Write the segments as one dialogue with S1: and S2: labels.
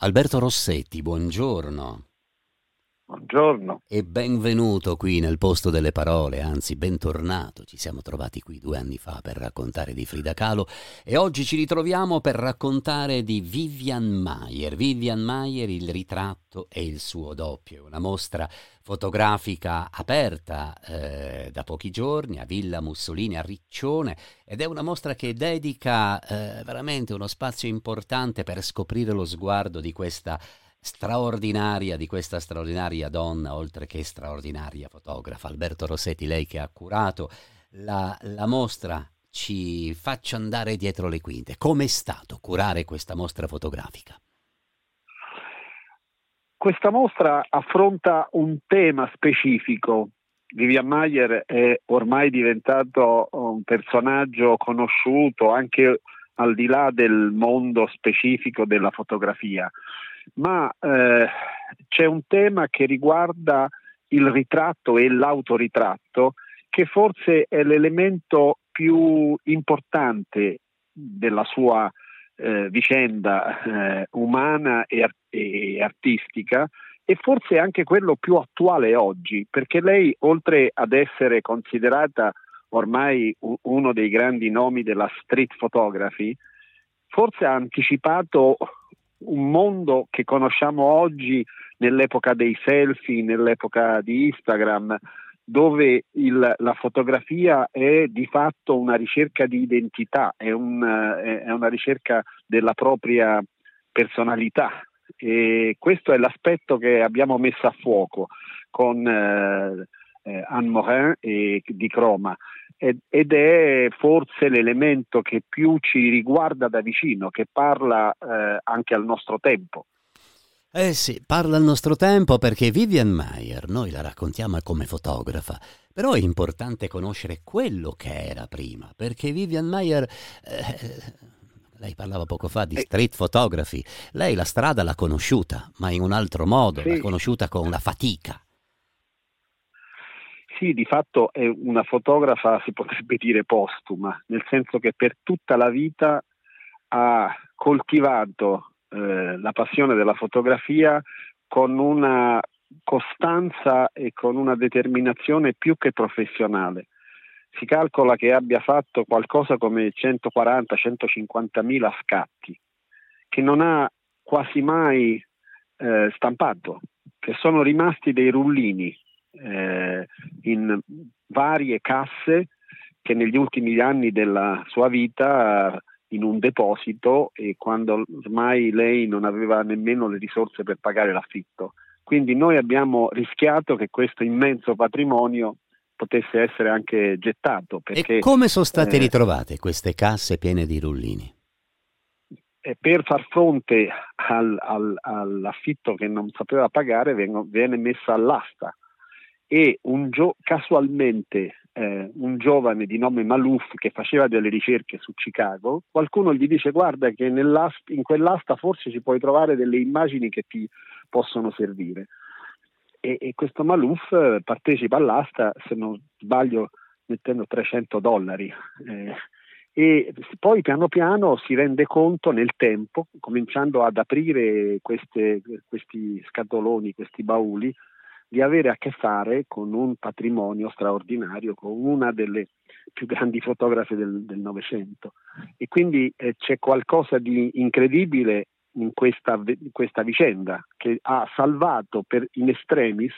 S1: Alberto Rossetti, buongiorno
S2: Buongiorno.
S1: e benvenuto qui nel posto delle parole, anzi bentornato. Ci siamo trovati qui 2 anni fa per raccontare di Frida Kahlo e oggi ci ritroviamo per raccontare di Vivian Maier. Vivian Maier, il ritratto e il suo doppio, una mostra fotografica aperta da pochi giorni a Villa Mussolini a Riccione, ed è una mostra che dedica veramente uno spazio importante per scoprire lo sguardo di questa straordinaria donna, oltre che straordinaria fotografa. Alberto Rossetti, lei che ha curato la mostra, ci faccia andare dietro le quinte. Com'è stato curare questa mostra fotografica?
S2: Questa mostra affronta un tema specifico. Vivian Maier è ormai diventato un personaggio conosciuto anche al di là del mondo specifico della fotografia, ma c'è un tema che riguarda il ritratto e l'autoritratto, che forse è l'elemento più importante della sua vicenda umana e artistica, e forse anche quello più attuale oggi, perché lei, oltre ad essere considerata ormai uno dei grandi nomi della street photography, forse ha anticipato un mondo che conosciamo oggi nell'epoca dei selfie, nell'epoca di Instagram, dove la fotografia è di fatto una ricerca di identità, è una ricerca della propria personalità, e questo è l'aspetto che abbiamo messo a fuoco con Anne Morin e di Croma, ed è forse l'elemento che più ci riguarda da vicino, che parla anche al nostro tempo.
S1: Eh sì, parla al nostro tempo, perché Vivian Maier noi la raccontiamo come fotografa, però è importante conoscere quello che era prima, perché Vivian Maier, lei parlava poco fa di
S2: Eh,
S1: street photography, lei la strada l'ha conosciuta, ma in un altro modo, l'ha
S2: sì,
S1: conosciuta con la fatica.
S2: sì, di fatto è una fotografa, si potrebbe dire postuma, nel senso che per tutta la vita ha coltivato la passione della fotografia con una costanza e con una determinazione più che professionale. Si calcola che abbia fatto qualcosa come 140-150 mila scatti, che non ha quasi mai stampato, che sono rimasti dei rullini in varie casse, che negli ultimi anni della sua vita in un deposito, e quando ormai lei non aveva nemmeno le risorse per pagare l'affitto. Quindi noi abbiamo rischiato che questo immenso patrimonio potesse essere anche gettato,
S1: E
S2: perché
S1: come sono state
S2: eh,
S1: ritrovate queste casse piene di rullini?
S2: per far fronte all'affitto che non sapeva pagare viene messa all'asta, e casualmente un giovane di nome Malouf, che faceva delle ricerche su Chicago, qualcuno gli dice: guarda che in quell'asta forse ci puoi trovare delle immagini che ti possono servire, e questo Malouf partecipa all'asta, se non sbaglio mettendo $300, e poi piano piano si rende conto nel tempo, cominciando ad aprire questi scatoloni, questi bauli, di avere a che fare con un patrimonio straordinario, con una delle più grandi fotografe del Novecento. E quindi c'è qualcosa di incredibile in questa vicenda, che ha salvato in extremis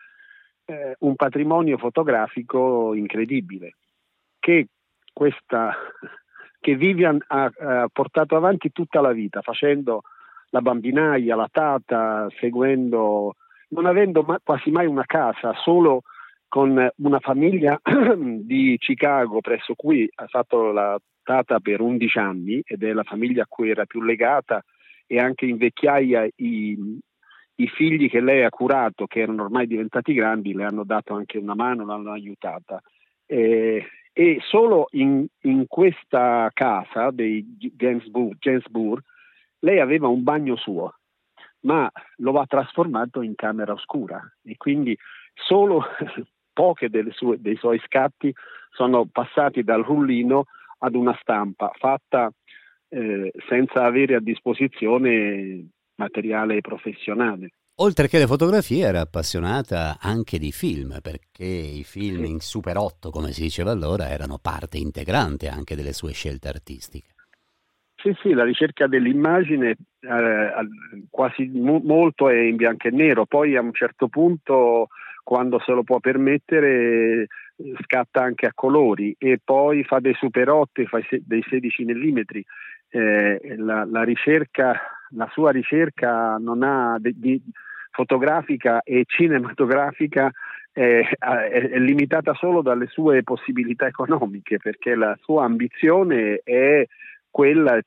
S2: un patrimonio fotografico incredibile, che questa che Vivian ha portato avanti tutta la vita, facendo la bambinaia, la tata, seguendo, non avendo quasi mai una casa, solo con una famiglia di Chicago, presso cui ha fatto la tata per 11 anni, ed è la famiglia a cui era più legata, e anche in vecchiaia i figli che lei ha curato, che erano ormai diventati grandi, le hanno dato anche una mano, l'hanno aiutata. E solo in questa casa dei Gainsbourg, lei aveva un bagno suo, ma lo ha trasformato in camera oscura, e quindi solo poche dei suoi scatti sono passati dal rullino ad una stampa fatta senza avere a disposizione materiale professionale.
S1: Oltre che le fotografie era appassionata anche di film, perché i film
S2: Sì.
S1: in Super 8, come si diceva allora, erano parte integrante anche delle sue scelte artistiche.
S2: Sì, sì, la ricerca dell'immagine quasi molto è in bianco e nero, poi a un certo punto, quando se lo può permettere, scatta anche a colori e poi fa dei super 8, fa dei 16 millimetri. La ricerca, la sua ricerca non ha fotografica e cinematografica è limitata solo dalle sue possibilità economiche, perché la sua ambizione è quella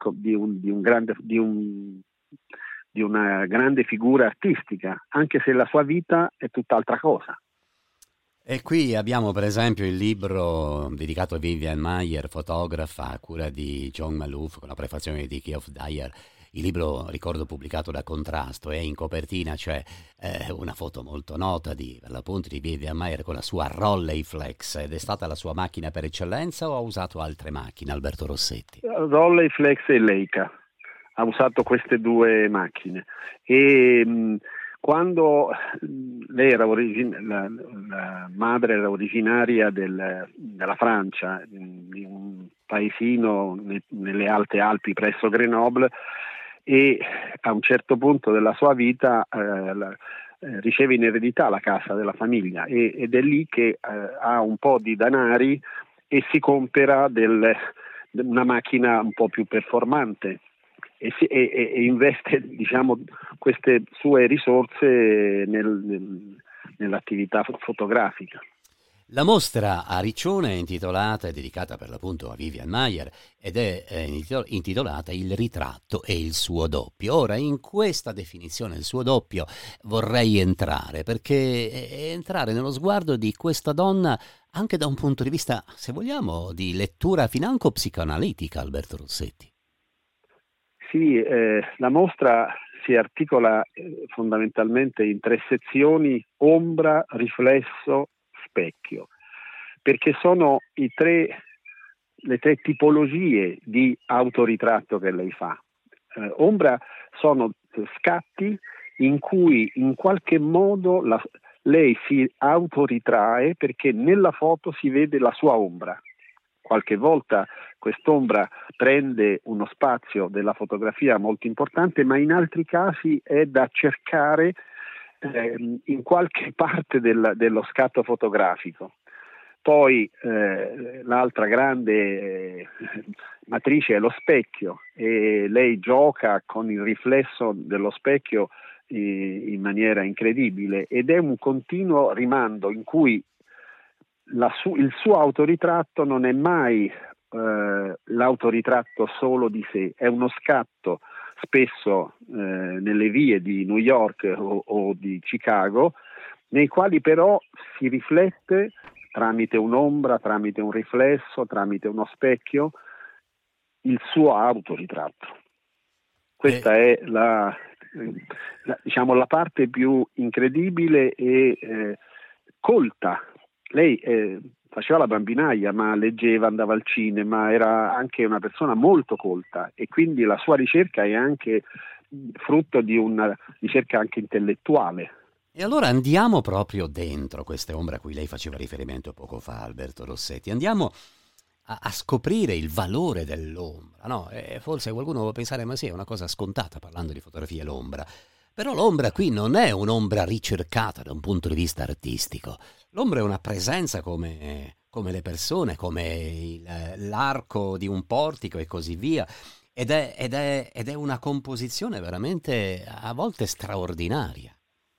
S2: di una grande figura artistica, anche se la sua vita è tutt'altra cosa.
S1: E qui abbiamo per esempio il libro dedicato a Vivian Maier, fotografa, a cura di John Maloof, con la prefazione di Geoff Dyer. Il libro, ricordo, pubblicato da Contrasto, e in copertina c'è una foto molto nota per l'appunto di Vivian Maier con la sua Rolleiflex. Ed è stata la sua macchina per eccellenza o ha usato altre macchine, Alberto Rossetti?
S2: Rolleiflex e Leica, ha usato queste due macchine e quando lei era la madre era originaria della Francia, di un paesino nelle Alte Alpi presso Grenoble, e a un certo punto della sua vita riceve in eredità la casa della famiglia ed è lì che ha un po' di danari e si compera una macchina un po' più performante e investe, diciamo, queste sue risorse nell'attività fotografica.
S1: La mostra a Riccione è intitolata, è dedicata per l'appunto a Vivian Maier ed è intitolata Il ritratto e il suo doppio. Ora, in questa definizione, il suo doppio, vorrei entrare, perché entrare nello sguardo di questa donna anche da un punto di vista, se vogliamo, di lettura financo psicoanalitica, Alberto Rossetti.
S2: Sì, la mostra si articola fondamentalmente in 3 sezioni: ombra, riflesso, specchio, perché sono le tre tipologie di autoritratto che lei fa. Ombra sono scatti in cui in qualche modo lei si autoritrae perché nella foto si vede la sua ombra. Qualche volta quest'ombra prende uno spazio della fotografia molto importante, ma in altri casi è da cercare in qualche parte dello scatto fotografico. Poi l'altra grande matrice è lo specchio, e lei gioca con il riflesso dello specchio in maniera incredibile, ed è un continuo rimando in cui il suo autoritratto non è mai l'autoritratto solo di sé, è uno scatto spesso nelle vie di New York o di Chicago, nei quali però si riflette tramite un'ombra, tramite un riflesso, tramite uno specchio, il suo autoritratto. Questa è diciamo, la parte più incredibile e colta. Lei faceva la bambinaia, ma leggeva, andava al cinema, era anche una persona molto colta, e quindi la sua ricerca è anche frutto di una ricerca anche intellettuale.
S1: E allora andiamo proprio dentro queste ombre a cui lei faceva riferimento poco fa, Alberto Rossetti. Andiamo a scoprire il valore dell'ombra, no? E forse qualcuno può pensare, ma sì, è una cosa scontata parlando di fotografia, l'ombra. Però l'ombra qui non è un'ombra ricercata da un punto di vista artistico. L'ombra è una presenza come le persone, come l'arco di un portico e così via. Ed è una composizione veramente a volte straordinaria.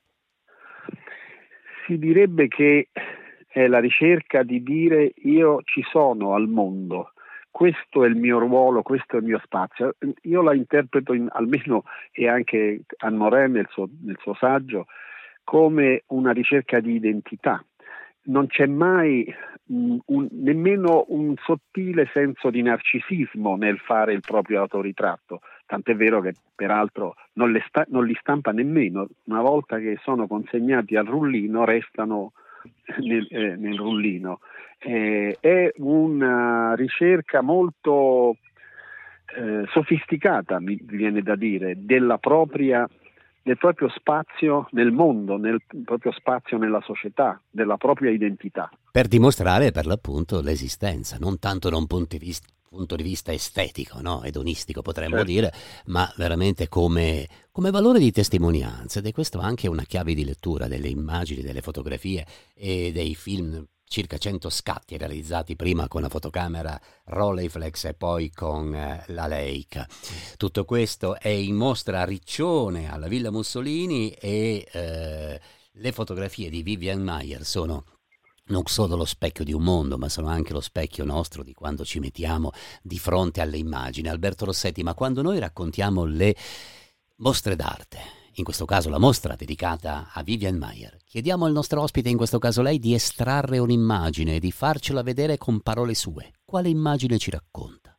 S2: Si direbbe che è la ricerca di dire: io ci sono al mondo, questo è il mio ruolo, questo è il mio spazio. Io la interpreto almeno, e anche Anne Morin nel suo saggio, come una ricerca di identità. Non c'è mai nemmeno un sottile senso di narcisismo nel fare il proprio autoritratto, tant'è vero che peraltro non li stampa nemmeno. Una volta che sono consegnati al rullino, restano nel rullino. È una ricerca molto sofisticata, mi viene da dire, della propria del proprio spazio nel mondo, nel proprio spazio nella società, della propria identità.
S1: Per dimostrare per l'appunto l'esistenza, non tanto da un punto di vista estetico, no? Edonistico potremmo
S2: Certo.
S1: dire, ma veramente come valore di testimonianza, ed è questo anche una chiave di lettura delle immagini, delle fotografie e dei film, circa 100 scatti realizzati prima con la fotocamera Rolleiflex e poi con la Leica. Tutto questo è in mostra a Riccione, alla Villa Mussolini, e le fotografie di Vivian Maier sono non solo lo specchio di un mondo, ma sono anche lo specchio nostro di quando ci mettiamo di fronte alle immagini. Alberto Rossetti, ma quando noi raccontiamo le mostre d'arte, in questo caso la mostra dedicata a Vivian Maier, chiediamo al nostro ospite, in questo caso lei, di estrarre un'immagine e di farcela vedere con parole sue. Quale immagine ci racconta?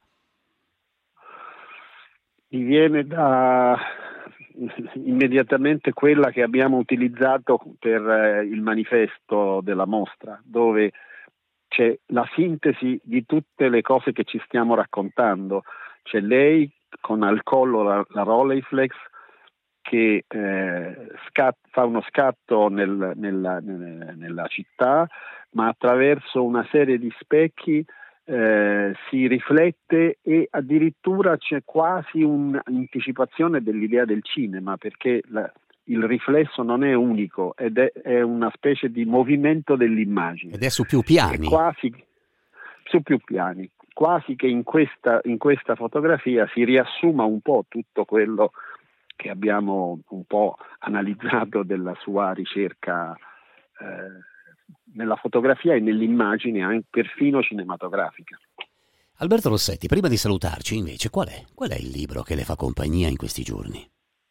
S2: Mi viene immediatamente quella che abbiamo utilizzato per il manifesto della mostra, dove c'è la sintesi di tutte le cose che ci stiamo raccontando. C'è lei con al collo la Rolleiflex che fa uno scatto nella città, ma attraverso una serie di specchi si riflette, e addirittura c'è quasi un'anticipazione dell'idea del cinema, perché il riflesso non è unico ed è una specie di movimento dell'immagine.
S1: Ed è su più piani.
S2: Quasi su più piani, quasi che in questa fotografia si riassuma un po' tutto quello che abbiamo un po' analizzato della sua ricerca nella fotografia e nell'immagine, anche perfino cinematografica.
S1: Alberto Rossetti, prima di salutarci invece, qual è il libro che le fa compagnia in questi giorni?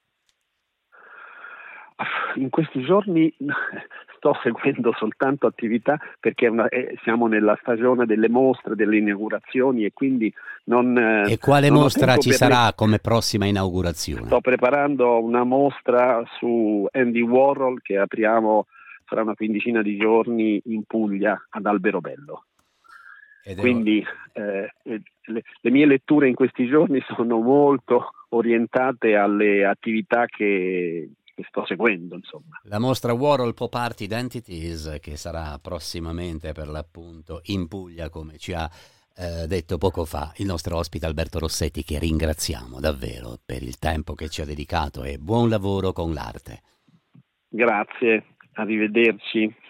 S2: In questi giorni sto seguendo soltanto attività, perché siamo nella stagione delle mostre, delle inaugurazioni, e quindi
S1: E quale
S2: non ho
S1: mostra
S2: tempo
S1: ci
S2: per
S1: sarà come prossima inaugurazione?
S2: Sto preparando una mostra su Andy Warhol che apriamo fra una quindicina di giorni in Puglia, ad Alberobello. Quindi le mie letture in questi giorni sono molto orientate alle attività che sto seguendo, insomma.
S1: La mostra Warhol Pop Art Identities, che sarà prossimamente per l'appunto in Puglia, come ci ha detto poco fa il nostro ospite Alberto Rossetti, che ringraziamo davvero per il tempo che ci ha dedicato, e buon lavoro con l'arte.
S2: Grazie, arrivederci.